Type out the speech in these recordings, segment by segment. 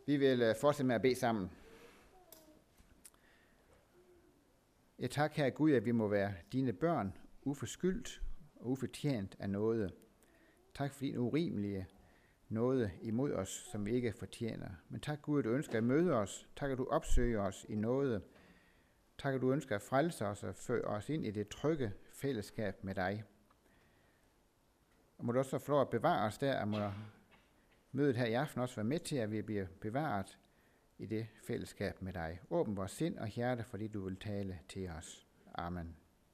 Vi vil fortsætte med at bede sammen. Jeg tak, Herre Gud, at vi må være dine børn, uforskyldt og ufortjent af noget. Tak for din urimelige nåde imod os, som vi ikke fortjener. Men tak, Gud, at du ønsker at møde os. Tak, at du opsøger os i noget. Tak, at du ønsker at frelse os og føre os ind i det trygge fællesskab med dig. Og må du også få lov at bevare os der, og må mødet her i aften også være med til, at vi bliver bevaret i det fællesskab med dig. Åbn vores sind og hjerte, fordi du vil tale til os. Amen.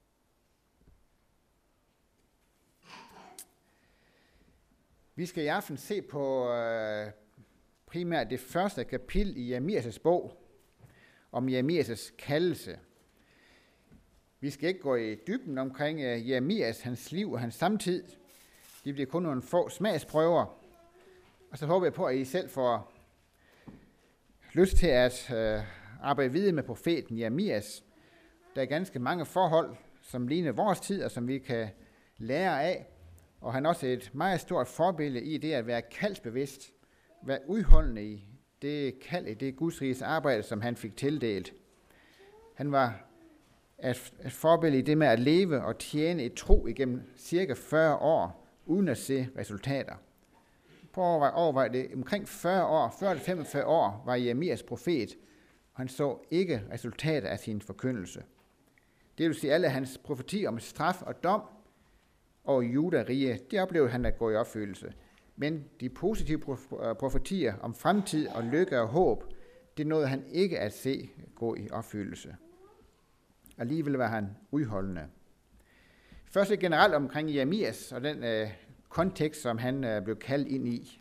Vi skal i aften se på primært det første kapitel i Jeremias' bog, om Jeremias' kaldelse. Vi skal ikke gå i dybden omkring Jeremias, hans liv og hans samtid. Det bliver kun nogle få smagsprøver. Og så håber jeg på, at I selv får lyst til at arbejde videre med profeten Jeremias. Der er ganske mange forhold, som ligner vores tid, og som vi kan lære af. Og han er også et meget stort forbillede i det at være kaldsbevidst, være udholdende i det kald, i det Guds arbejde, som han fik tildelt. Han var et forbillede i det med at leve og tjene i tro igennem cirka 40 år, uden at se resultater. Prøv at overveje det. Omkring 40 år, 40-45 år, var Jeremias profet, og han så ikke resultater af sin forkyndelse. Det vil sige, alle hans profetier om straf og dom over Juda-rige, det oplevede han at gå i opfyldelse. Men de positive profetier om fremtid og lykke og håb, det nåede han ikke at se gå i opfyldelse. Alligevel var han udholdende. Først generelt omkring Jeremias og den kontekst, som han blev kaldt ind i.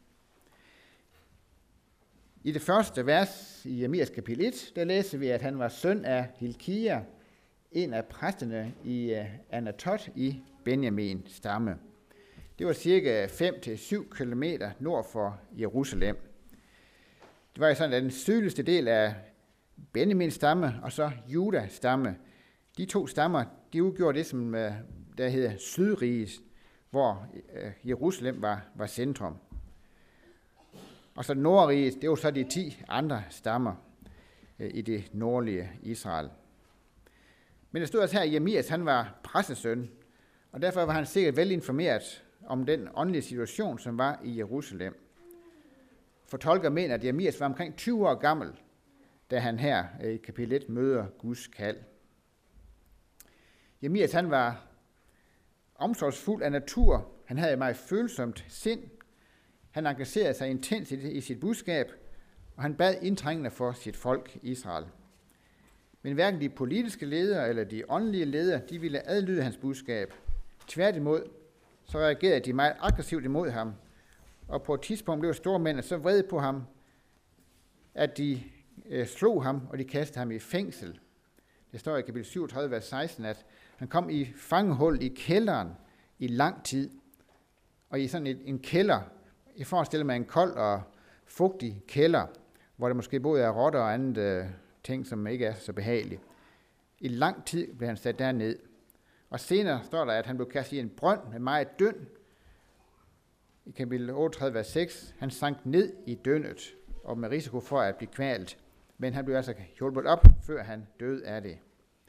I det første vers i Jeremias kapitel 1, der læser vi, at han var søn af Hilkia, en af præsterne i Anatot i Benjamin stamme. Det var cirka 5-7 kilometer nord for Jerusalem. Det var sådan den sydligste del af Benjamin stamme og så Juda stamme. De to stammer, de udgjorde det, som der hedder Sydriget, hvor Jerusalem var centrum. Og så Nordriget, det var så de 10 andre stammer i det nordlige Israel. Men der stod også her, at Jeremias, han var præstesøn, og derfor var han sikkert velinformeret om den åndelige situation, som var i Jerusalem. Fortolker mener, at Jeremias var omkring 20 år gammel, da han her i kapitel 1 møder Guds kald. Jeremias, han var omsorgsfuld af natur. Han havde et meget følsomt sind. Han engagerede sig intens i sit budskab, og han bad indtrængende for sit folk Israel. Men hverken de politiske ledere eller de åndelige ledere, de ville adlyde hans budskab. Tværtimod, så reagerede de meget aggressivt imod ham, og på et tidspunkt blev stormændene så vrede på ham, at de slog ham, og de kastede ham i fængsel. Det står i kapitel 37, vers 16, at han kom i fangehul i kælderen i lang tid. Og i sådan en kælder, jeg forestiller mig en kold og fugtig kælder, hvor der måske både er rotter og andet ting, som ikke er så behagelige. I lang tid blev han sat derned. Og senere står der, at han blev kastet i en brønd med meget døn. I kapitel 38, vers 6, han sank ned i dønnet, og med risiko for at blive kvalt. Men han blev altså hjulpet op, før han døde af det.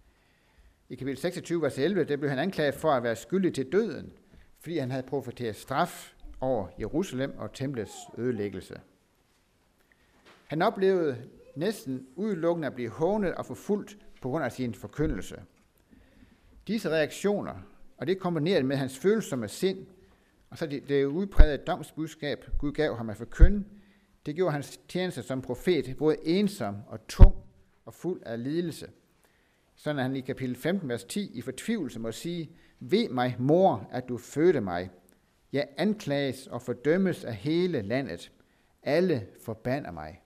I kapitel 26, vers 11, der blev han anklaget for at være skyldig til døden, fordi han havde profeteret straf over Jerusalem og templets ødelæggelse. Han oplevede næsten udelukkende at blive hånet og forfulgt på grund af sin forkyndelse. Disse reaktioner, og det kombineret med hans følsomme sind, og så det udprægede domsbudskab, Gud gav ham at forkynde, det gjorde hans tjeneste som profet både ensom og tung og fuld af lidelse. Sådan at han i kapitel 15, vers 10 i fortvivlelse må sige, ved mig, mor, at du fødte mig. Jeg anklages og fordømmes af hele landet. Alle forbander mig.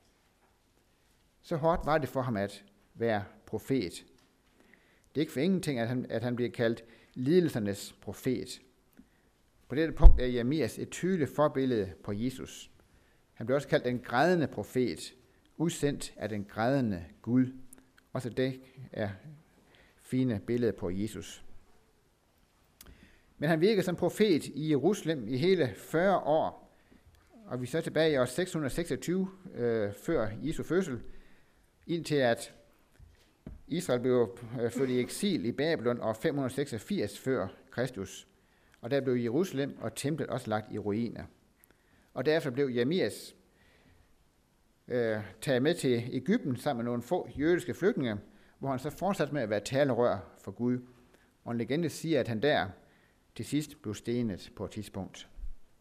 Så hårdt var det for ham at være profet. Det er ikke for ingenting, at han bliver kaldt lidelsernes profet. På dette punkt er Jeremias et tydeligt forbillede på Jesus. Han blev også kaldt den grædende profet, udsendt af den grædende Gud. Også det er fine billeder på Jesus. Men han virkede som profet i Jerusalem i hele 40 år. og vi er så tilbage i år 626 før Jesu fødsel, indtil at Israel blev ført i eksil i Babylon år 586 før Kristus. Og der blev Jerusalem og templet også lagt i ruiner. Og derefter blev Jeremias taget med til Egypten sammen med nogle få jødiske flygtninge, hvor han så fortsatte med at være talerør for Gud. Og en legende siger, at han der til sidst blev stenet på et tidspunkt.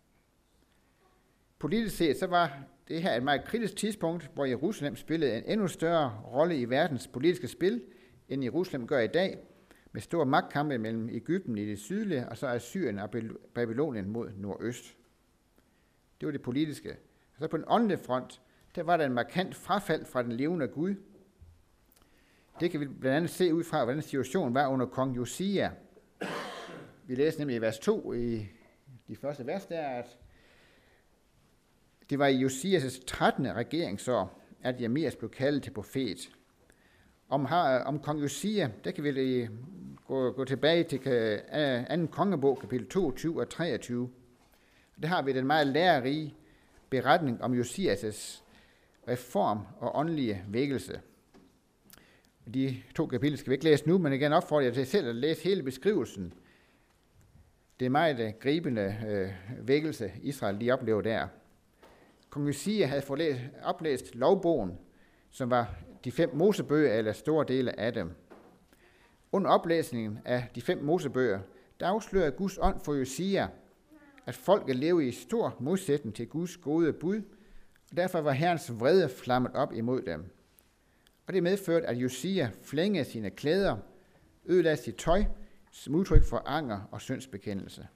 Politisk set så var det her et meget kritisk tidspunkt, hvor Jerusalem spillede en endnu større rolle i verdens politiske spil, end Jerusalem gør i dag, med store magtkampe mellem Egypten i det sydlige, og så Assyrien og Babylonien mod nordøst. Det var det politiske. Og så på den åndelige front, der var der en markant frafald fra den levende Gud. Det kan vi blandt andet se ud fra, hvordan situationen var under kong Josia. Vi læser nemlig i vers 2 i de første vers, der at det var i Josias 13. regeringsår, at Jeremias blev kaldet til profet. Om kong Josia, der kan vi gå tilbage til 2. kongebog, kapitel 22 og 23. Der har vi den meget lærerige beretning om Josias' reform og åndelige vækkelse. De 2 kapitler skal vi ikke læse nu, men igen opfordrer jeg til selv at læse hele beskrivelsen. Det er meget gribende vækkelse, Israel de oplever der. Kong Josia havde oplæst lovbogen, som var de 5 mosebøger eller store dele af dem. Under oplæsningen af de 5 mosebøger, der afslører Guds ånd for Josia, at folket levede i stor modsætning til Guds gode bud, og derfor var Herrens vrede flammet op imod dem. Og det medførte, at Josia flængede sine klæder, ødelagde sit tøj, som udtryk for anger og syndsbekendelse.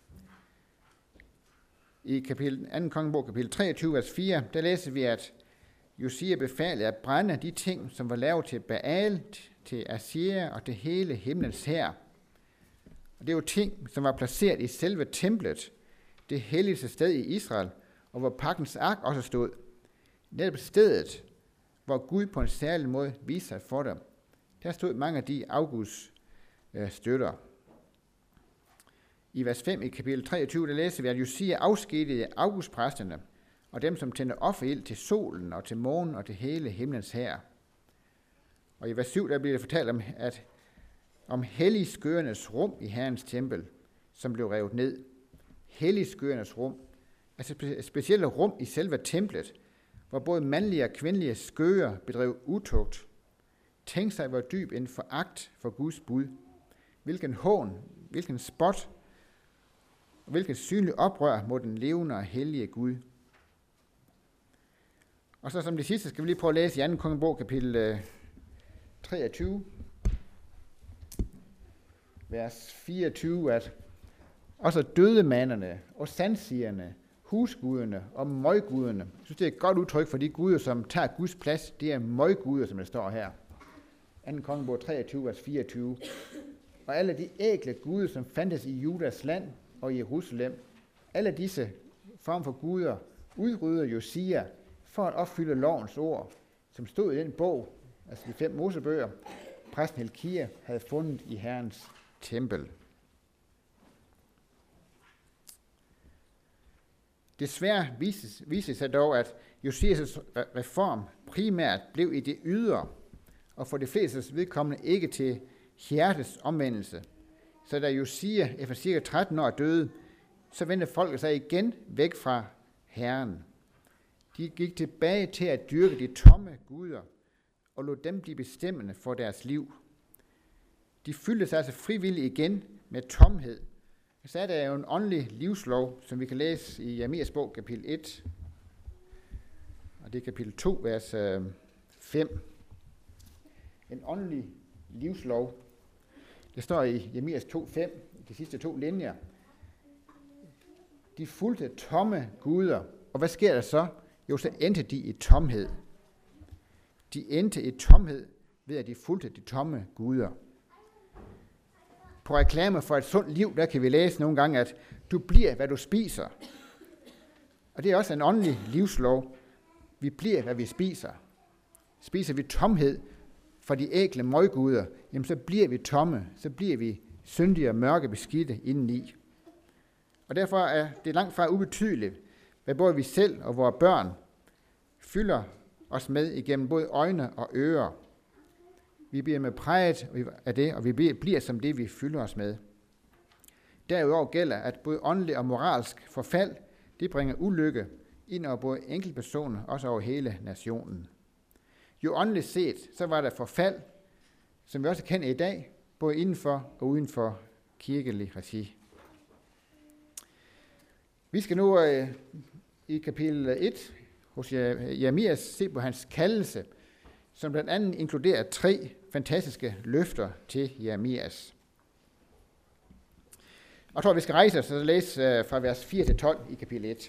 I 2. kongebog, kapitel 23, vers 4, der læser vi, at Josia befalede at brænde de ting, som var lavet til Baal, til Asherah og til hele himlens hær. Og det var ting, som var placeret i selve templet, det helligste sted i Israel, og hvor pagtens ark også stod. Netop stedet, hvor Gud på en særlig måde viste sig for dem. Der stod mange af de afguds støtter. I vers 5 i kapitel 23, der læser vi, at Josia afskedigede afgudspræsterne, og dem, som tændte offerild til solen og til månen og til hele himlens hær. Og i vers 7, der bliver det fortalt om helligskøernes rum i Herrens tempel, som blev revet ned. Helligskøernes rum, altså specielle rum i selve templet, hvor både mandlige og kvindelige skøer bedrev utugt. Tænk sig, hvor dyb en foragt for Guds bud. Hvilken hån, hvilken spot, og hvilket synligt oprør mod den levende og hellige Gud. Og så som det sidste skal vi lige prøve at læse i 2. kongebog, kapitel 23, vers 24, at også dødemanderne og sandsigerne, husguderne og møgguderne, jeg synes, det er et godt udtryk for de guder, som tager Guds plads, det er møgguder, som der står her. 2. kongebog 23, vers 24. Og alle de ægle guder, som fandtes i Judas land og i Jerusalem, alle disse form for guder, udrydder Josia for at opfylde lovens ord, som stod i den bog, altså de 5 mosebøger, præsten Hilkia havde fundet i Herrens tempel. Desværre viste sig dog, at Josias reform primært blev i det ydre, og for de flestes vedkommende ikke til hjertets omvendelse. Så da Josia efter cirka 13 år døde, så vendte folket sig igen væk fra Herren. De gik tilbage til at dyrke de tomme guder, og lod dem blive bestemmende for deres liv. De fyldte sig altså frivilligt igen med tomhed. Så er der jo en åndelig livslov, som vi kan læse i Jeremias bog, kapitel 1, og det er kapitel 2, vers 5. En åndelig livslov. Det står i Jeremias 2:5, de sidste 2 linjer. De fulgte tomme guder, og hvad sker der så? Jo, så endte de i tomhed. De endte i tomhed ved, at de fulgte de tomme guder. På reklamer for et sundt liv, der kan vi læse nogle gange, at du bliver, hvad du spiser. Og det er også en åndelig livslov. Vi bliver, hvad vi spiser. Spiser vi tomhed for de ægle møgguder, jamen så bliver vi tomme, så bliver vi syndige og mørke beskidte indeni. Og derfor er det langt fra ubetydeligt, hvad både vi selv og vores børn fylder os med igennem både øjne og ører. Vi bliver med præget af det, og vi bliver som det, vi fylder os med. Derudover gælder, at både åndelig og moralsk forfald, det bringer ulykke ind over både enkeltpersoner, også over hele nationen. Jo åndeligt set, så var der forfald, som vi også kender i dag, både indenfor og uden for kirkelig regi. Vi skal nu i kapitel 1 hos Jeremias se på hans kaldelse, som blandt andet inkluderer 3 fantastiske løfter til Jeremias. Og jeg tror, vi skal rejse os og læse fra vers 4-12 i kapitel 1.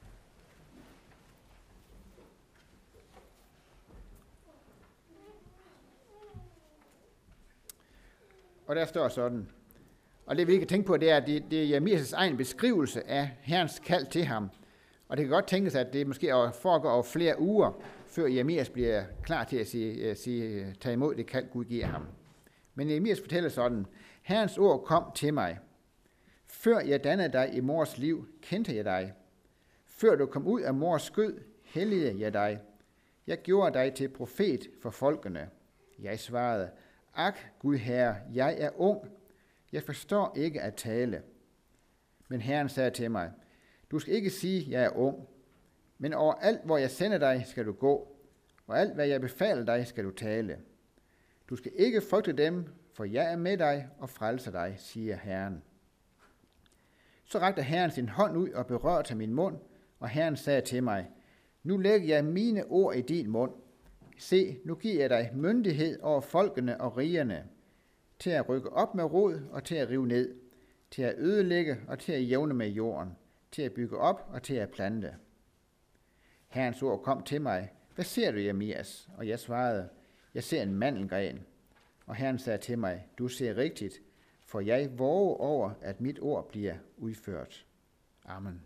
Og der står sådan, og det vi kan tænke på, det er, at det er Jeremias' egen beskrivelse af Herrens kald til ham. Og det kan godt tænkes, at det måske foregår over flere uger, før Jeremias bliver klar til at tage imod det kald, Gud giver ham. Men Jeremias fortæller sådan, Herrens ord kom til mig. Før jeg dannede dig i mors liv, kendte jeg dig. Før du kom ud af mors skød, helligede jeg dig. Jeg gjorde dig til profet for folkene. Jeg svarede, ak, Gud Herre, jeg er ung. Jeg forstår ikke at tale. Men Herren sagde til mig, du skal ikke sige, jeg er ung, men overalt, hvor jeg sender dig, skal du gå, og alt, hvad jeg befaler dig, skal du tale. Du skal ikke frygte dem, for jeg er med dig og frelser dig, siger Herren. Så rakte Herren sin hånd ud og berørte min mund, og Herren sagde til mig, nu lægger jeg mine ord i din mund. Se, nu giver jeg dig myndighed over folkene og rigerne, til at rykke op med rod og til at rive ned, til at ødelægge og til at jævne med jorden, til at bygge op og til at plante. Herrens ord kom til mig, hvad ser du, Jeremias? Og jeg svarede, jeg ser en mandelgren. Og Herren sagde til mig, du ser rigtigt, for jeg våger over, at mit ord bliver udført. Amen.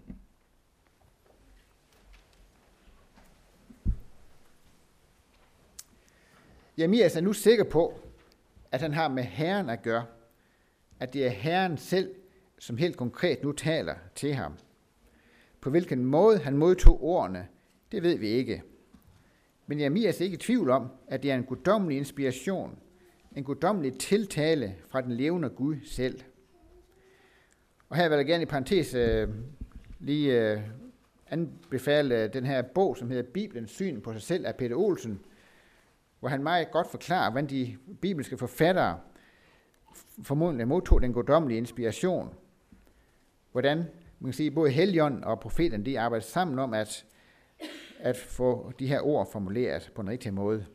Jeremias er nu sikker på, at han har med Herren at gøre, at det er Herren selv, som helt konkret nu taler til ham. På hvilken måde han modtog ordene, det ved vi ikke. Men Jeremias er ikke i tvivl om, at det er en guddommelig inspiration, en guddommelig tiltale fra den levende Gud selv. Og her vil jeg gerne i parentes lige anbefale den her bog, som hedder Bibelens syn på sig selv af Peter Olsen, hvor han meget godt forklarer, hvordan de bibelske forfattere formodentlig modtog den guddommelige inspiration. Hvordan, man kan sige, både Helligånden og profeterne, de arbejder sammen om at få de her ord formuleret på en rigtig måde.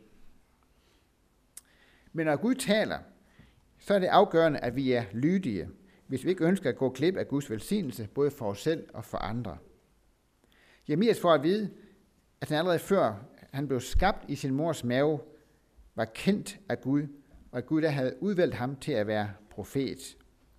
Men når Gud taler, så er det afgørende, at vi er lydige, hvis vi ikke ønsker at gå glip af Guds velsignelse, både for os selv og for andre. Jeremias får at vide, at han allerede før han blev skabt i sin mors mave, var kendt af Gud, og at Gud der havde udvalgt ham til at være profet.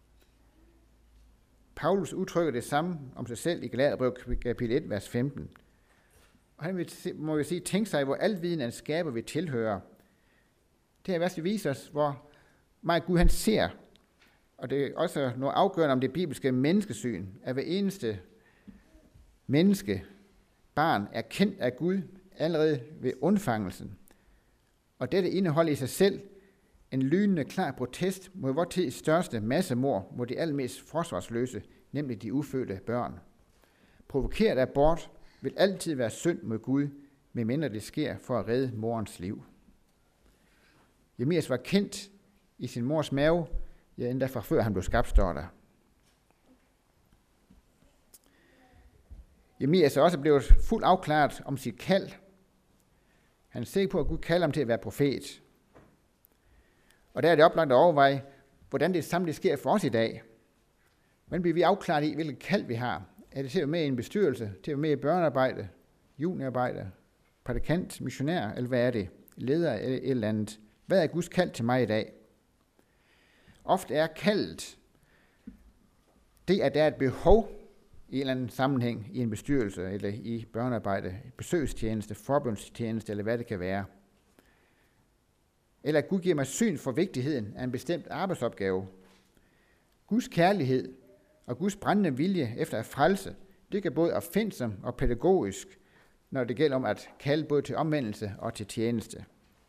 Paulus udtrykker det samme om sig selv i Galaterbrevet kapitel 1, vers 15. Og han må jo sige, tænk sig, hvor alviden en skaber vi tilhører. Det her vers viser os, hvor meget Gud han ser. Og det er også noget afgørende om det bibelske menneskesyn, at hver eneste menneske, barn, er kendt af Gud allerede ved undfangelsen. Og dette indeholder i sig selv en lynende klar protest mod vor tids største massemord mod de allermest forsvarsløse, nemlig de ufødte børn. Provokeret abort vil altid være synd mod Gud, medmindre det sker for at redde morens liv. Jeremias var kendt i sin mors mave, ja endda fra før han blev skabt, står der. Jeremias er også blevet fuldt afklaret om sit kald. Han er sikker på, at Gud kalder ham til at være profet. Og der er det oplagt at overveje, hvordan det samtidig sker for os i dag. Hvordan bliver vi afklaret i, hvilket kald vi har? Er det til at være med i en bestyrelse, til at være med i børnearbejde, juniorarbejde, prædikant, missionær, eller hvad er det? Leder eller et eller andet. Hvad er Guds kald til mig i dag? Ofte er kaldet det, at der er et behov i en eller anden sammenhæng i en bestyrelse, eller i børnearbejde, besøgstjeneste, forbundstjeneste, eller hvad det kan være. Eller at Gud giver mig syn for vigtigheden af en bestemt arbejdsopgave. Guds kærlighed og Guds brændende vilje efter at frelse, Det kan både opfindsom og pædagogisk, når det gælder om at kalde både til omvendelse og til tjeneste.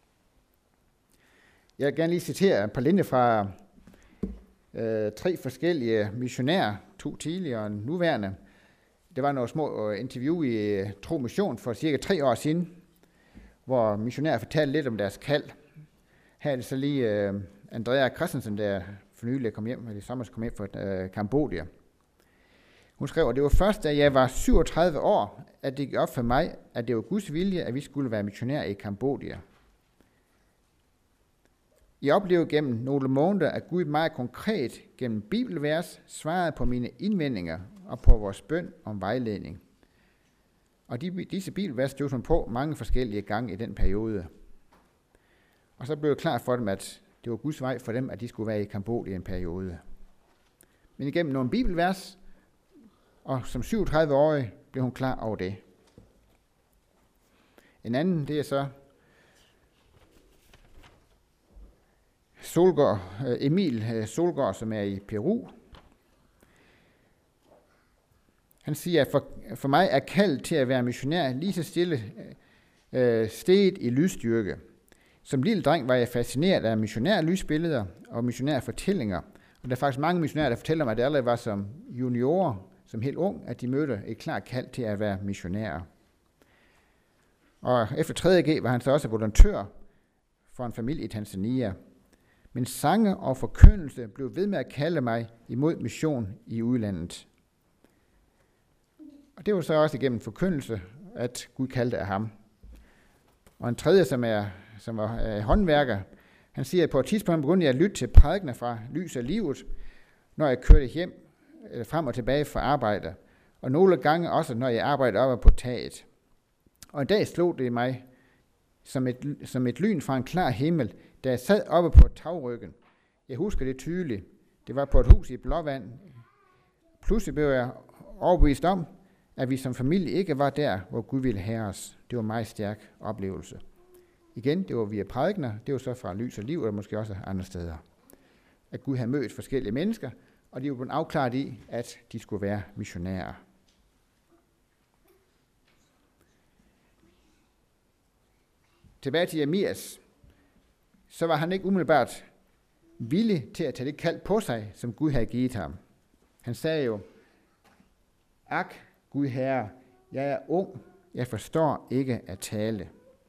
Jeg vil gerne lige citere et par linjer fra 3 forskellige missionærer, 2 tidligere og en nuværende. Det var nogle små interview i Tro Mission for cirka 3 år siden, hvor missionærer fortalte lidt om deres kald. Her er det så lige Andrea Christensen, der for nylig kom hjem, eller i sommer kom hjem fra Kambodja. Hun skrev, at det var først, da jeg var 37 år, at det gik op for mig, at det var Guds vilje, at vi skulle være missionærer i Kambodja. Jeg oplevede gennem nogle måneder, at Gud meget konkret gennem bibelvers svarede på mine indvendinger og på vores bøn om vejledning. Og disse bibelvers stod hun på mange forskellige gange i den periode. Og så blev det klart for dem, at det var Guds vej for dem, at de skulle være i Kambodja i en periode. Men igennem nogle bibelvers, og som 37-årig blev hun klar over det. En anden, det er så Emil Solgaard, som er i Peru. Han siger, at for mig er kaldet til at være missionær lige så stille steget i lydstyrke. Som lille dreng var jeg fascineret af missionærlysbilleder og missionærfortællinger. Og der er faktisk mange missionærer, der fortæller mig, at det allerede var som juniorer, som helt ung, at de mødte et klart kald til at være missionærer. Og efter 3.G var han så også volontør for en familie i Tanzania. Men sange og forkyndelse blev ved med at kalde mig imod mission i udlandet. Og det var så også igennem forkyndelse, at Gud kaldte af ham. Og en tredje, som var håndværker, han siger, at på et tidspunkt begyndte jeg at lytte til prædikener fra Lys og Livet, når jeg kørte hjem eller frem og tilbage fra arbejde. Og nogle gange også, når jeg arbejdede oppe på taget. Og en dag slog det mig som et lyn fra en klar himmel, da jeg sad oppe på tagryggen. Jeg husker det tydeligt. Det var på et hus i Blåvand. Pludselig blev jeg overbevist om, at vi som familie ikke var der, hvor Gud ville have os. Det var en meget stærk oplevelse. Igen, det var via prædikener, det var så fra Lys og Liv, og måske også andre steder. At Gud havde mødt forskellige mennesker, og de var blevet afklaret i, at de skulle være missionærer. Tilbage til Jeremias, så var han ikke umiddelbart villig til at tage det kald på sig, som Gud havde givet ham. Han sagde jo, ak, Gud Herre, jeg er ung, jeg forstår ikke at tale.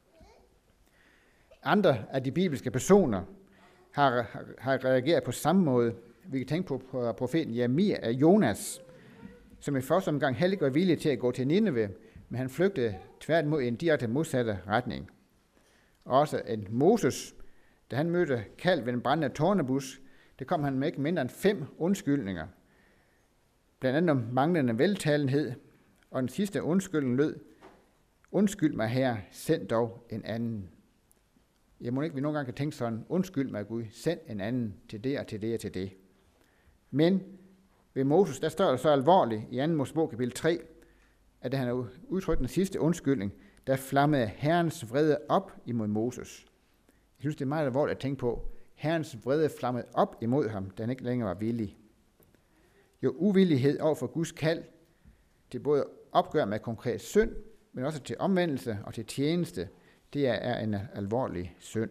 Andre af de bibelske personer har reageret på samme måde. Vi kan tænke på profeten Jonas, som i første omgang heller ikke var villig til at gå til Nineve, men han flygtede tværtimod i en direkte modsatte retning. Også en Moses, da han mødte kald ved en brændende tårnebus, det kom han med ikke mindre end 5 undskyldninger. Blandt andet om manglende veltalenhed, og den sidste undskyldning lød, undskyld mig her, send dog en anden. Jeg må ikke, vi nogle gange kan tænke sådan, undskyld mig Gud, send en anden til det og til det og til det. Men ved Moses, der står der så alvorligt i 2. Mosebog kapitel 3, at da han har udtrykt den sidste undskyldning, der flammede Herrens vrede op imod Moses. Jeg synes, det er meget alvorligt at tænke på. Herrens vrede flammede op imod ham, da han ikke længere var villig. Jo uvillighed over for Guds kald til både opgør med konkret synd, men også til omvendelse og til tjeneste, det er en alvorlig synd.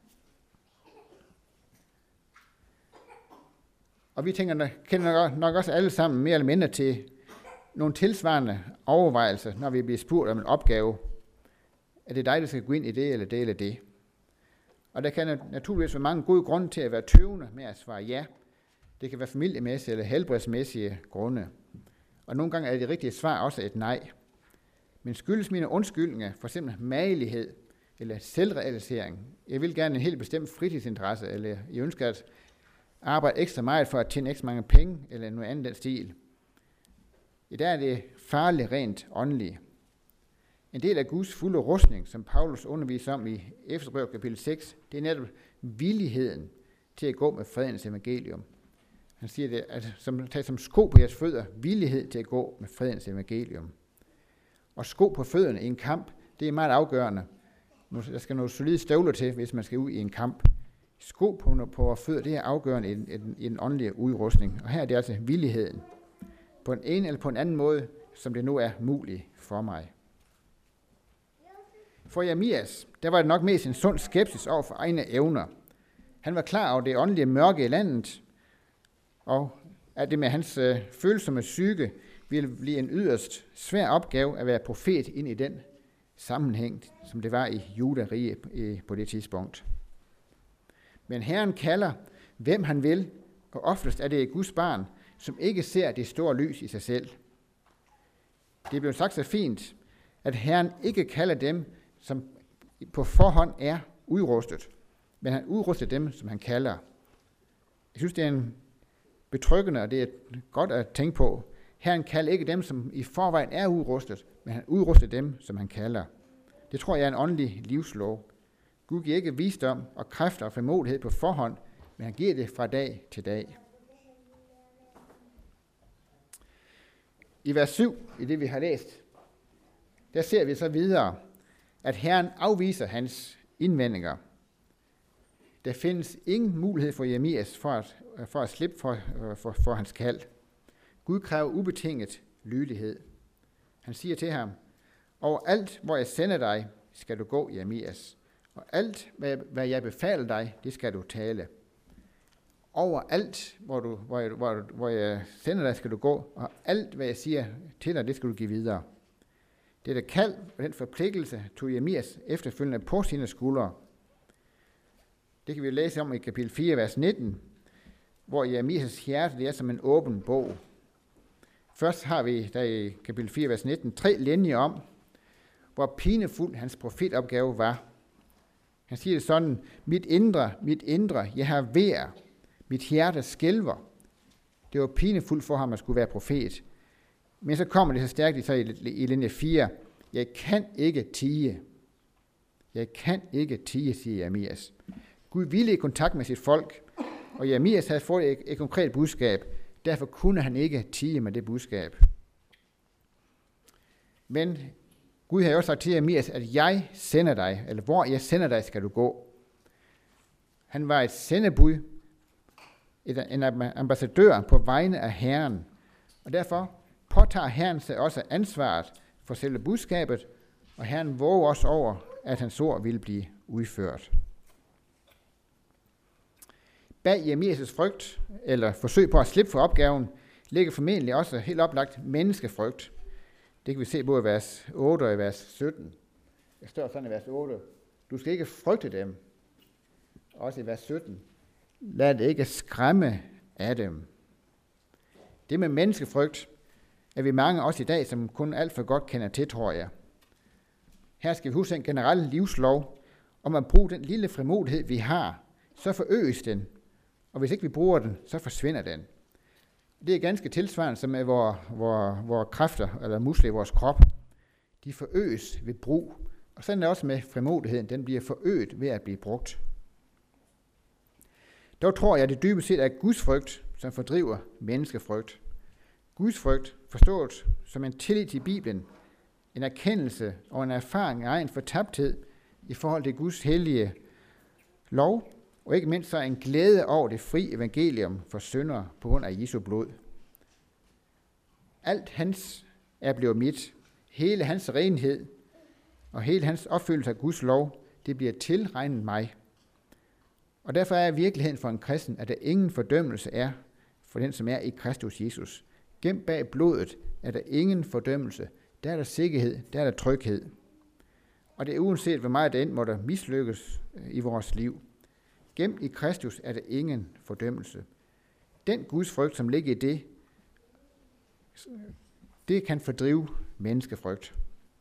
Og vi kender nok også alle sammen mere eller mindre til nogle tilsvarende overvejelser, når vi bliver spurgt om en opgave. Er det dig, der skal gå ind i det, eller det, eller det? Og der kan naturligvis være mange gode grunde til at være tøvende med at svare ja. Det kan være familiemæssige eller helbredsmæssige grunde. Og nogle gange er det rigtige svar også et nej. Men skyldes mine undskyldninger, for eksempel magelighed eller selvrealisering. Jeg vil gerne en helt bestemt fritidsinteresse, eller jeg ønsker at arbejde ekstra meget for at tjene ekstra mange penge, eller noget andet den stil. I dag er det farligt rent åndeligt. En del af Guds fulde rustning, som Paulus underviser om i Efeserbrevet kapitel 6, det er netop villigheden til at gå med fredens evangelium. Han siger det, at tag som sko på jeres fødder, villighed til at gå med fredens evangelium. Og sko på fødderne i en kamp, det er meget afgørende. Der skal nogle solide støvler til, hvis man skal ud i en kamp. Sko på vores fødder, det er afgørende i den åndelige udrustning. Og her er det altså villigheden. På en eller på en anden måde, som det nu er muligt for mig. For Jeremias, der var det nok mest en sund skepsis over for egne evner. Han var klar over det åndelige mørke i landet, og at det med hans følsomme psyke ville blive en yderst svær opgave at være profet ind i den sammenhæng, som det var i Judariget på det tidspunkt. Men Herren kalder, hvem han vil, og oftest er det Guds barn, som ikke ser det store lys i sig selv. Det blev sagt så fint, at Herren ikke kalder dem, som på forhånd er udrustet, men han udruster dem, som han kalder. Jeg synes, det er en betryggende, og det er godt at tænke på. Herren kalder ikke dem, som i forvejen er udrustet, men han udruster dem, som han kalder. Det tror jeg er en åndelig livslov. Gud giver ikke visdom og kræfter og frimodighed på forhånd, men han giver det fra dag til dag. I vers 7, i det vi har læst, der ser vi så videre, at Herren afviser hans indvendinger. Der findes ingen mulighed for Jeremias for at slippe for hans kald. Gud kræver ubetinget lydighed. Han siger til ham, overalt, hvor jeg sender dig, skal du gå, Jeremias. Og alt, hvad jeg befaler dig, det skal du tale. Overalt, hvor jeg sender dig, skal du gå, og alt, hvad jeg siger til dig, det skal du give videre. Dette kald og den forpligtelse tog Jeremias efterfølgende på sine skuldre. Det kan vi læse om i kapitel 4, vers 19, hvor Jeremias hjerte er som en åben bog. Først har vi der i kapitel 4, vers 19, 3 linjer om, hvor pinefuld hans profetopgave var. Han siger det sådan, mit indre, jeg har vejr, mit hjerte skælver. Det var pinefuldt for ham at skulle være profet. Men så kommer det så stærkt i linje 4, jeg kan ikke tie. Jeg kan ikke tie, siger Jeremias. Gud ville i kontakt med sit folk, og Jeremias havde fået et konkret budskab. Derfor kunne han ikke tie med det budskab. Men Gud havde også sagt til Jeremias, at jeg sender dig, eller hvor jeg sender dig, skal du gå. Han var et sendebud, en ambassadør på vegne af Herren. Og derfor påtager Herren sig også ansvaret for selve budskabet, og Herren våger også over, at hans ord vil blive udført. Bag Jeremias' frygt, eller forsøg på at slippe for opgaven, ligger formentlig også helt oplagt menneskefrygt. Det kan vi se både i vers 8 og i vers 17. Der står sådan i vers 8, du skal ikke frygte dem. Også i vers 17, lad det ikke skræmme af dem. Det med menneskefrygt er vi mange også i dag, som kun alt for godt kender til, tror jeg. Her skal vi huske en generel livslov, om at bruge den lille frimodighed, vi har, så forøges den, og hvis ikke vi bruger den, så forsvinder den. Det er ganske tilsvarende som med vores kræfter eller muskler i vores krop. De forøges ved brug, og sådan er det også med frimodigheden. Den bliver forøget ved at blive brugt. Dog tror jeg, at det dybest set er Guds frygt, som fordriver menneskefrygt. Guds frygt forstået som en tillid til Bibelen, en erkendelse og en erfaring af egen fortabthed i forhold til Guds hellige lov, og ikke mindst så en glæde over det fri evangelium for syndere på grund af Jesu blod. Alt hans er blevet mit. Hele hans renhed og hele hans opfyldelse af Guds lov, det bliver tilregnet mig. Og derfor er virkeligheden for en kristen, at der ingen fordømmelse er for den, som er i Kristus Jesus. Gemt bag blodet er der ingen fordømmelse. Der er der sikkerhed, der er der tryghed. Og det er uanset, hvor meget det end måtte mislykkes i vores liv. Gemt i Kristus er der ingen fordømmelse. Den Guds frygt, som ligger i det kan fordrive menneskefrygt.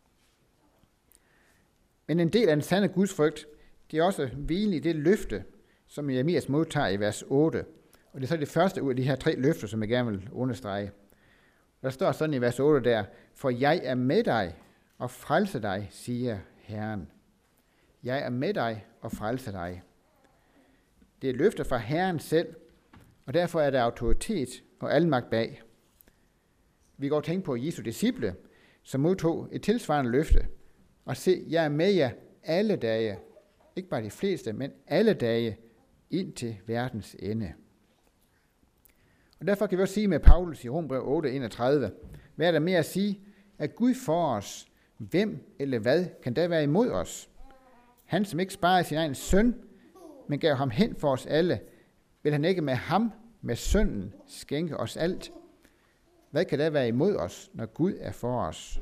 Men en del af den sande Guds frygt, det er også hvilen i det løfte, som Jeremias modtager i vers 8. Og det er så det første ud af de her 3 løfter, som jeg gerne vil understrege. Der står sådan i vers 8 der, for jeg er med dig og frelser dig, siger Herren. Jeg er med dig og frelser dig. Det er løfter fra Herren selv, og derfor er der autoritet og almagt bag. Vi går og tænke på Jesu disciple, som modtog et tilsvarende løfte. Og se, jeg er med jer alle dage, ikke bare de fleste, men alle dage, ind til verdens ende. Og derfor kan vi også sige med Paulus i Romerbrevet 8:31, hvad er der mere at sige? Er Gud for os? Hvem eller hvad kan da være imod os? Han, som ikke sparede sin egen søn, men gav ham hen for os alle, vil han ikke med ham, med sønnen, skænke os alt? Hvad kan da være imod os, når Gud er for os?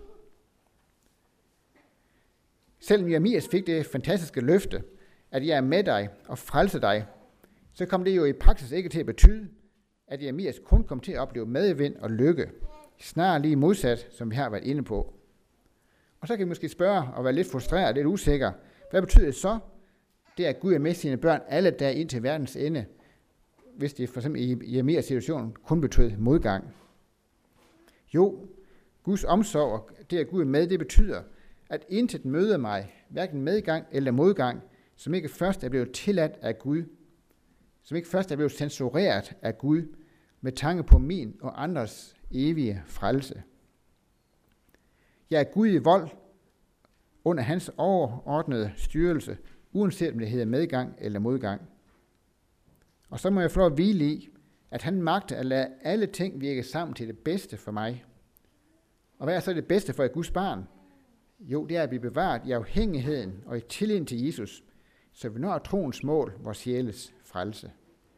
Selvom Jeremias fik det fantastiske løfte, at jeg er med dig og frelser dig, så kom det jo i praksis ikke til at betyde, at Jeremias kun kom til at opleve medvind og lykke, snarere lige modsat, som vi har været inde på. Og så kan vi måske spørge og være lidt frustreret og lidt usikker. Hvad betyder det så? Det er, at Gud er med sine børn alle dage ind til verdens ende, hvis det for eksempel i Jeremias situation kun betød modgang. Jo, Guds omsorg og det, at Gud er med, det betyder, at intet møder mig, hverken medgang eller modgang, som ikke først er blevet tilladt af Gud, som ikke først er blevet censureret af Gud, med tanke på min og andres evige frelse. Jeg er Gud i vold under hans overordnede styrelse, uanset om det hedder medgang eller modgang. Og så må jeg få lov at hvile i, at han magter at lade alle ting virke sammen til det bedste for mig. Og hvad er så det bedste for et Guds barn? Jo, det er at blive bevaret i afhængigheden og i tilliden til Jesus, så vi når troens mål, vores sjæles frelse.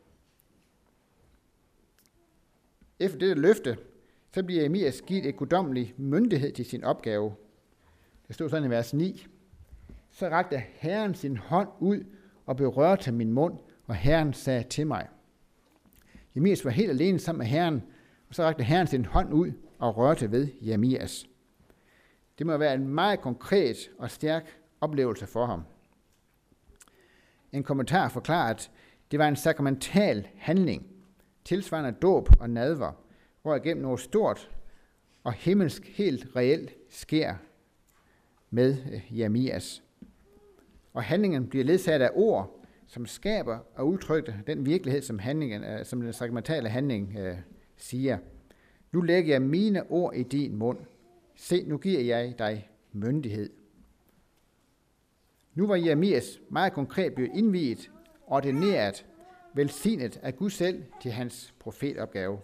Efter dette løfte, så bliver Jeremias givet et guddommelig myndighed til sin opgave. Det stod sådan i vers 9. Så rakte Herren sin hånd ud og berørte min mund, og Herren sagde til mig. Jeremias var helt alene sammen med Herren, og så rakte Herren sin hånd ud og rørte ved Jeremias. Det må være en meget konkret og stærk oplevelse for ham. En kommentar forklarer, at det var en sakramental handling, tilsvarende dåb og nadver, hvor igennem noget stort og himmelsk helt reelt sker med Jeremias. Og handlingen bliver ledsaget af ord, som skaber og udtrykker den virkelighed, som den sakramentale handling siger. Nu lægger jeg mine ord i din mund. Se, nu giver jeg dig myndighed. Nu var Jeremias meget konkret blevet indviet, ordineret, velsignet af Gud selv til hans profetopgave.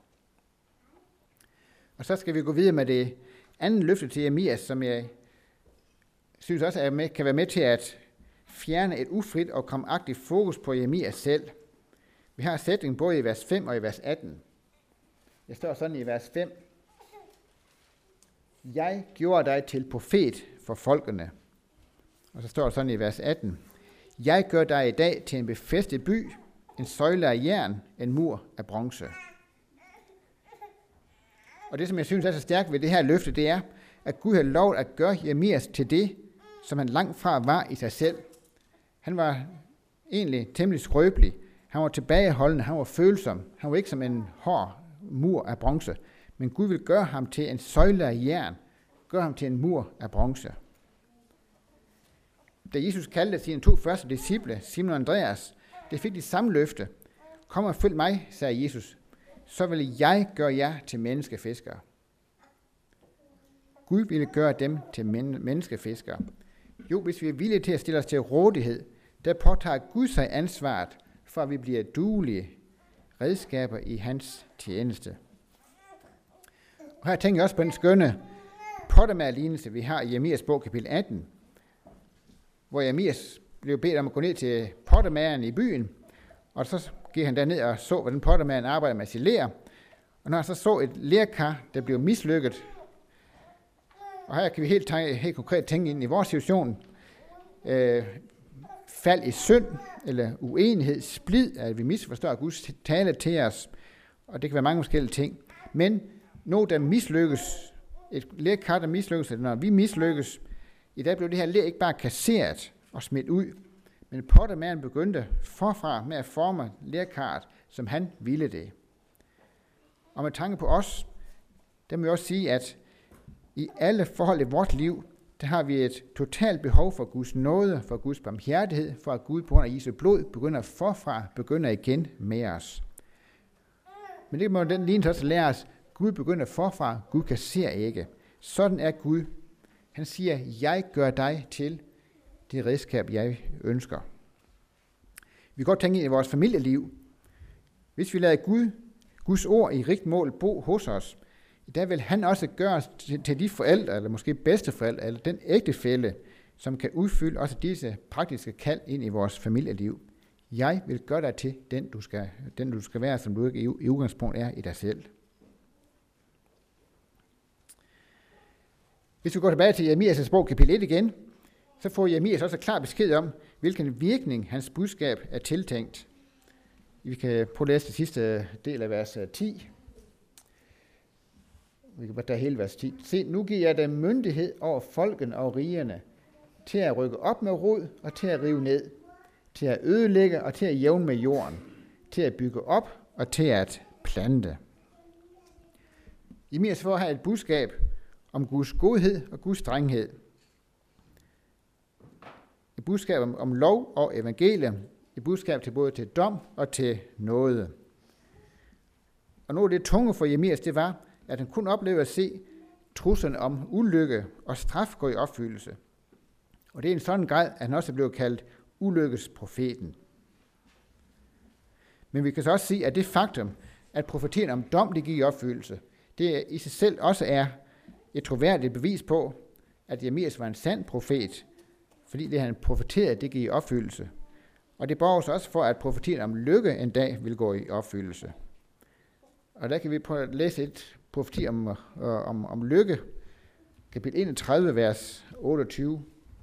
Og så skal vi gå videre med det andet løfte til Jeremias, som jeg synes også kan være med til at fjerne et ufrit og krampagtigt fokus på Jeremias selv. Vi har sætningen både i vers 5 og i vers 18. Det står sådan i vers 5. Jeg gjorde dig til profet for folkene. Og så står der sådan i vers 18. Jeg gør dig i dag til en befæstet by, en søjle af jern, en mur af bronze. Og det, som jeg synes er så stærkt ved det her løfte, det er, at Gud har lovet at gøre Jeremias til det, som han langt fra var i sig selv. Han var egentlig temmelig skrøbelig. Han var tilbageholdende, han var følsom. Han var ikke som en hård mur af bronze. Men Gud vil gøre ham til en søjle af jern. Gøre ham til en mur af bronze. Da Jesus kaldte sine 2 første disciple, Simon og Andreas, det fik de samme løfte. Kom og følg mig, sagde Jesus, så vil jeg gøre jer til menneskefiskere. Gud ville gøre dem til menneskefiskere. Jo, hvis vi er villige til at stille os til rådighed, der påtager Gud sig ansvaret for, at vi bliver duelige redskaber i hans tjeneste. Og her tænker jeg også på den skønne pottermagerlignelse, vi har i Jeremias bog, kapitel 18, hvor Jeremias blev bedt om at gå ned til pottermageren i byen, og så gik han derned og så, hvordan pottermageren arbejder med sit ler. Og når han så et lerkar, der blev mislykket, og her kan vi helt konkret tænke ind i vores situation, fald i synd, eller uenighed, splid, at vi misforstår Guds tale til os, og det kan være mange forskellige ting. Men noget, der mislykkes, et lerkar, der mislykkes, eller når vi mislykkes, i dag blev det her ler ikke bare kasseret og smidt ud, men pottermageren begyndte forfra med at forme lerkarret, som han ville det. Og med tanke på os, der må jeg også sige, at i alle forhold i vores liv, der har vi et totalt behov for Guds nåde, for Guds barmhjertighed, for at Gud på grund af Jesu blod begynder igen med os. Men det må den lignelse også lære os. Gud begynder forfra, Gud kasserer ikke. Sådan er Gud. Han siger, jeg gør dig til det redskab, jeg ønsker. Vi kan godt tænke ind i vores familieliv. Hvis vi lader Guds ord i rigt mål bo hos os, der vil han også gøre os til de forældre, eller måske bedsteforældre, eller den ægtefælle, som kan udfylde også disse praktiske kald ind i vores familieliv. Jeg vil gøre dig til den, du skal være, som du ikke i udgangspunkt er i dig selv. Hvis vi går tilbage til Jeremias' bog, kapitel 1 igen, så får Jeremias også klar besked om, hvilken virkning hans budskab er tiltænkt. Vi kan prøve at læse det sidste del af vers 10. Vi kan bare tage hele vers 10. Se, nu giver jeg dem myndighed over folken og rigerne, til at rykke op med rod og til at rive ned, til at ødelægge og til at jævne med jorden, til at bygge op og til at plante. Jeremias får her et budskab om Guds godhed og Guds strenghed. Et budskab om lov og evangelium. Et budskab til både til dom og til nåde. Og noget af det tunge for Jeremias, det var, at han kun oplevede at se truslen om ulykke og straf gå i opfyldelse. Og det er en sådan grad, at han også blev kaldt ulykkesprofeten. Men vi kan så også sige, at det faktum, at profetien om dom, det gik i opfyldelse, det i sig selv også er et troværdigt bevis på, at Jeremias var en sand profet, fordi det han profeterede, det gik i opfyldelse. Og det borger også for, at profetien om lykke en dag vil gå i opfyldelse. Og der kan vi prøve at læse et profeti om lykke, kapitel 31, vers 28.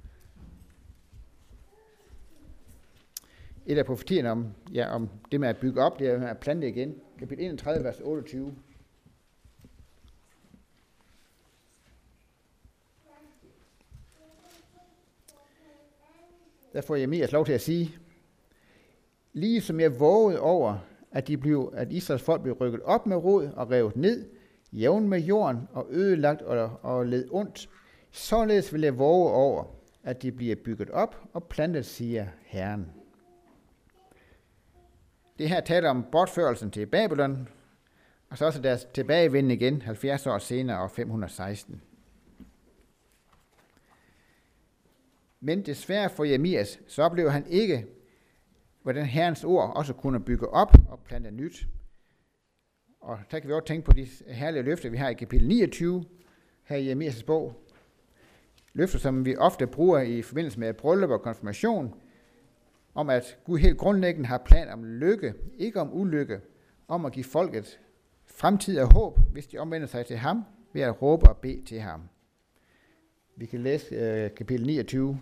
Et af profetierne om det med at bygge op, det er at plante igen. Kapitel 31, vers 28. Der får Jeremias lov til at sige, lige som jeg vågede over, at Israels folk blev rykket op med rod og revet ned, jævn med jorden og ødelagt og led ondt, således vil jeg våge over, at de bliver bygget op og plantet, siger Herren. Det her taler om bortførelsen til Babylon, og så også deres tilbagevenden igen 70 år senere og 516. Men desværre for Jeremias, så oplevede han ikke, hvordan Herrens ord også kunne bygge op og plante nyt. Og der kan vi også tænke på de herlige løfter, vi har i kapitel 29, her i Jeremias' bog. Løfter, som vi ofte bruger i forbindelse med bryllup og konfirmation, om at Gud helt grundlæggende har plan om lykke, ikke om ulykke, om at give folket fremtid og håb, hvis de omvender sig til ham, ved at råbe og bede til ham. Vi kan læse kapitel 29.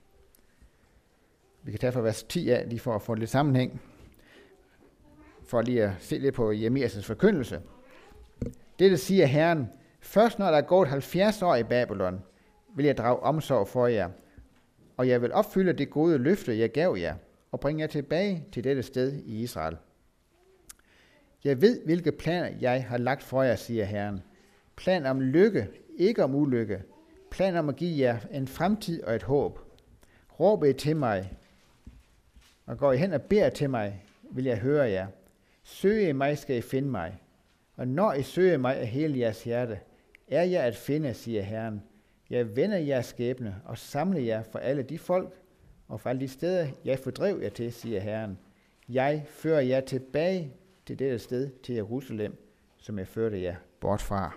Vi kan tage fra vers 10 af, lige for at få lidt sammenhæng, for lige at se lidt på Jeremias' forkyndelse. Dette siger Herren, først når der er gået 70 år i Babylon, vil jeg drage omsorg for jer, og jeg vil opfylde det gode løfte, jeg gav jer, og bringe jer tilbage til dette sted i Israel. Jeg ved, hvilke planer jeg har lagt for jer, siger Herren. Plan om lykke, ikke om ulykke. Plan om at give jer en fremtid og et håb. Råb I til mig, og går I hen og beder til mig, vil jeg høre jer. Søge I mig, skal I finde mig. Og når I søger mig af hele jeres hjerte, er jeg at finde, siger Herren. Jeg vender jeres skæbne og samler jer for alle de folk, og for alle de steder, jeg fordrev jer til, siger Herren. Jeg fører jer tilbage til dette sted, til Jerusalem, som jeg førte jer bort fra.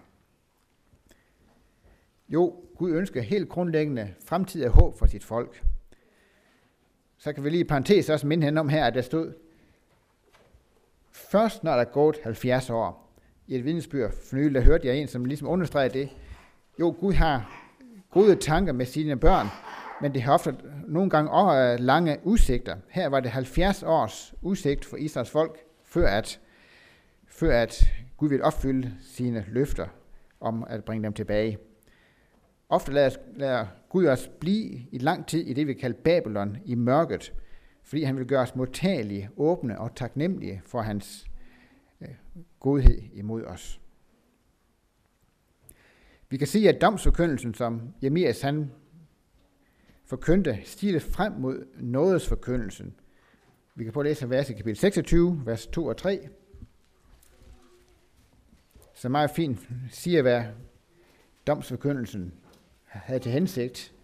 Jo, Gud ønsker helt grundlæggende fremtid og håb for sit folk. Så kan vi lige i parentes også minde hende om her, at der stod, først når der er gået 70 år. I et vidnesbyrd for nylig, der hørte jeg en, som ligesom understreger det. Jo, Gud har gode tanker med sine børn, men det har ofte nogle gange også lange udsigter. Her var det 70 års udsigt for Israels folk, før at Gud vil opfylde sine løfter om at bringe dem tilbage. Ofte lader Gud os blive i lang tid i det, vi kalder Babylon, i mørket, fordi han vil gøre os modtagelige, åbne og taknemmelige for hans godhed imod os. Vi kan sige, at domsforkyndelsen, som Jeremias han forkyndte, stilte frem mod nådesforkyndelsen. Vi kan prøve at læse vers i kapitel 26, vers 2 og 3. Så meget fint siger, hvad domsforkyndelsen havde til hensigt.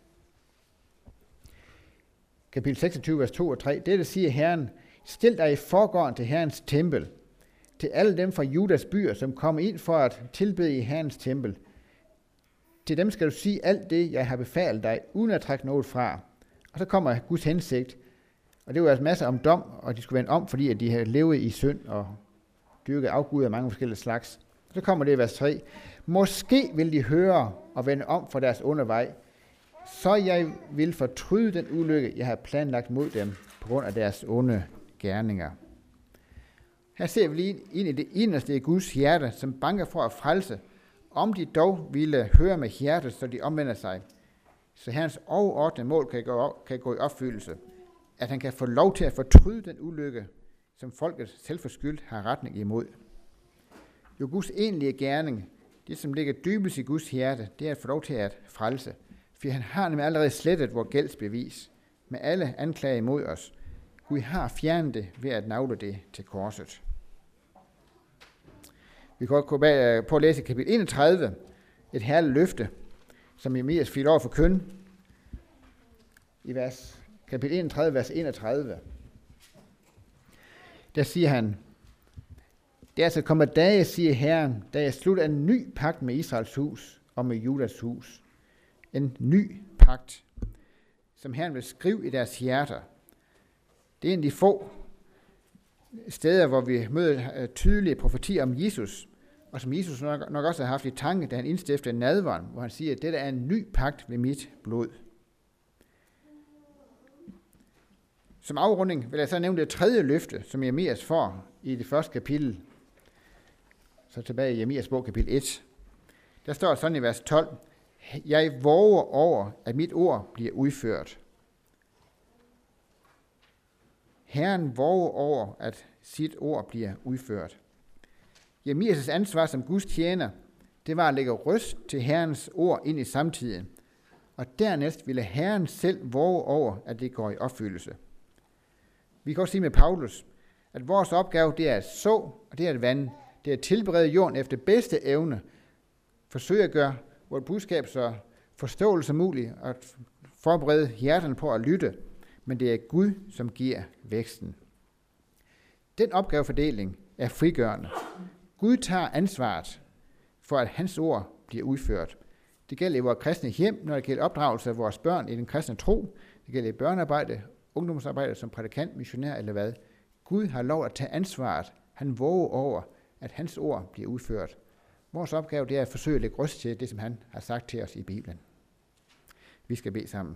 Kapitel 26, vers 2 og 3. Dette siger Herren, stil dig i forgården til Herrens tempel. til alle dem fra Judas byer, som kommer ind for at tilbede i Herrens tempel. Til dem skal du sige alt det, jeg har befalet dig, uden at trække noget fra. Og så kommer Guds hensigt, og det var altså masser om dom, og de skulle vende om, fordi at de havde levet i synd og dyrket afgud af mange forskellige slags. Så kommer det i vers 3. Måske vil de høre og vende om for deres undervej, så jeg vil fortryde den ulykke, jeg har planlagt mod dem på grund af deres onde gerninger. Her ser vi lige ind i det inderste i Guds hjerte, som banker for at frelse, om de dog ville høre med hjertet, så de omvender sig. Så Herrens overordnede mål kan gå i opfyldelse, at han kan få lov til at fortryde den ulykke, som folket selvforskyldt har retning imod. Jo Guds egentlige gerning, det som ligger dybest i Guds hjerte, det er at få lov til at frelse. For han har nemlig allerede slettet vores gældsbevis med alle anklager imod os. Gud har fjernet det ved at nagle det til korset. Vi kan gå bag på at læse kapitel 31, et herligt løfte, som Jeremias fik over for køn, i kapitel 31, vers 31. Der siger han, det er altså kommet dage, siger Herren, da jeg slutter en ny pagt med Israels hus og med Judas hus. En ny pagt, som Herren vil skrive i deres hjerter. Det er en af de få steder, hvor vi møder tydelige profetier om Jesus, og som Jesus nok også har haft i tanke, da han indstiftede nadveren, hvor han siger, at dette er en ny pagt ved mit blod. Som afrunding vil jeg så nævne det tredje løfte, som Jeremias får i det første kapitel. Så tilbage i Jeremias bog, kapitel 1. Der står sådan i vers 12, jeg våger over, at mit ord bliver udført. Herren våger over, at sit ord bliver udført. Jeremias' ansvar som Guds tjener, det var at lægge røst til Herrens ord ind i samtiden. Og dernæst ville Herren selv våge over, at det går i opfyldelse. Vi kan også sige med Paulus, at vores opgave, det er at så, og det er at vande. Det er at tilberede jorden efter bedste evne. Forsøge at gøre vores budskab så forståelse som muligt, og at forberede hjerterne på at lytte. Men det er Gud, som giver væksten. Den opgavefordeling er frigørende. Gud tager ansvaret for, at hans ord bliver udført. Det gælder i vores kristne hjem, når det gælder opdragelse af vores børn i den kristne tro. Det gælder i børnearbejde, ungdomsarbejde som prædikant, missionær eller hvad. Gud har lov at tage ansvaret. Han våger over, at hans ord bliver udført. Vores opgave det er at forsøge at lægge røst til det, som han har sagt til os i Bibelen. Vi skal bede sammen.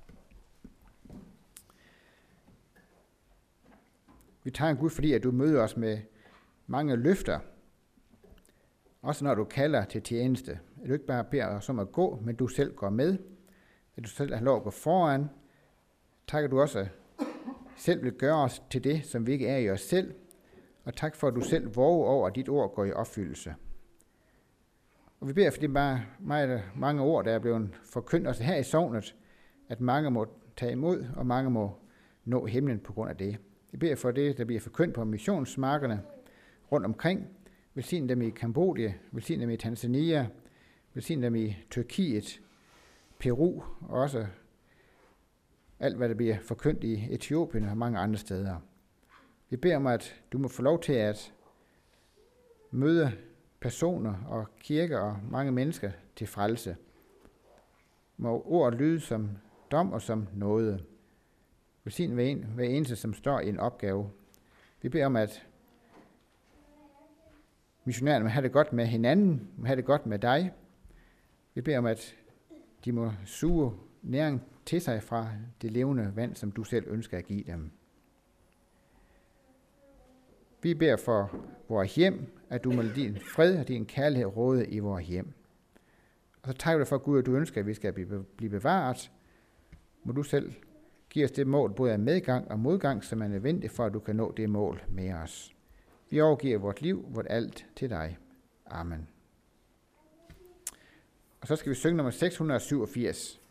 Vi takker Gud, fordi at du møder os med mange løfter. Også når du kalder til tjeneste. At du ikke bare beder os om at gå, men du selv går med. At du selv har lov at gå foran. Tak, at du også selv vil gøre os til det, som vi ikke er i os selv. Og tak for, at du selv våger over, at dit ord går i opfyldelse. Og vi beder for det bare mange ord, der er blevet forkyndt også her i sognet, at mange må tage imod, og mange må nå himlen på grund af det. Vi beder for det, der bliver forkyndt på missionsmarkerne rundt omkring. Velsign dem i Kambodja, velsign dem i Tanzania, velsign dem i Tyrkiet, Peru og også alt, hvad der bliver forkyndt i Etiopien og mange andre steder. Vi beder om, at du må få lov til at møde personer og kirker og mange mennesker til frelse. Må ordet lyde som dom og som nåde. Velsign hver eneste, som står i en opgave. Vi beder om, at missionærerne må have det godt med hinanden, må have det godt med dig. Vi beder om, at de må suge næring til sig fra det levende vand, som du selv ønsker at give dem. Vi beder for vores hjem, at du må lade din fred og din kærlighed råde i vores hjem. Og så takker vi for Gud, at du ønsker, at vi skal blive bevaret. Må du selv give os det mål, både af medgang og modgang, som er nødvendigt for, at du kan nå det mål med os. Vi overgiver vort liv, vort alt til dig. Amen. Og så skal vi synge nummer 687.